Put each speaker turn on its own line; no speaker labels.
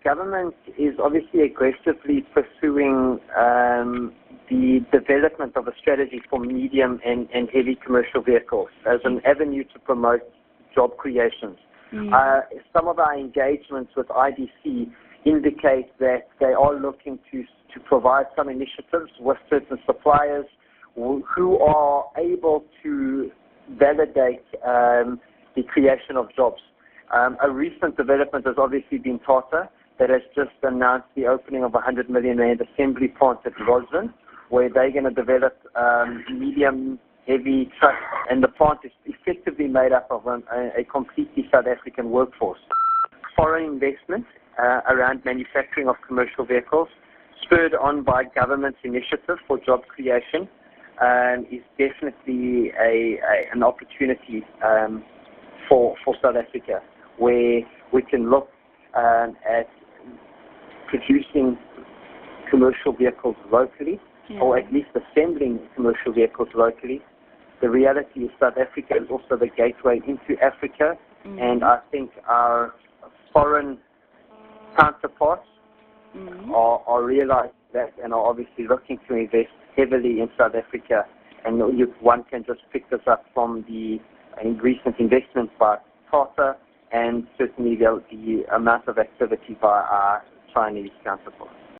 government is obviously aggressively pursuing the development of a strategy for medium and heavy commercial vehicles as an avenue to promote job creations. Some of our engagements with IDC indicate that they are looking to provide some initiatives with certain suppliers who are able to validate the creation of jobs. A recent development has obviously been Tata, that has just announced the opening of a 100 million rand assembly plant at Roslyn, where they're going to develop medium, heavy trucks, and the plant is effectively made up of a completely South African workforce. Foreign investment around manufacturing of commercial vehicles, spurred on by government's initiative for job creation, is definitely an opportunity for South Africa, where we can look at producing commercial vehicles locally, or at least assembling commercial vehicles locally. The reality is South Africa is also the gateway into Africa, and I think our foreign counterparts are realizing that and are obviously looking to invest heavily in South Africa. And one can just pick this up from the recent investments by Tata and certainly the amount of activity by our Chinese counterparts.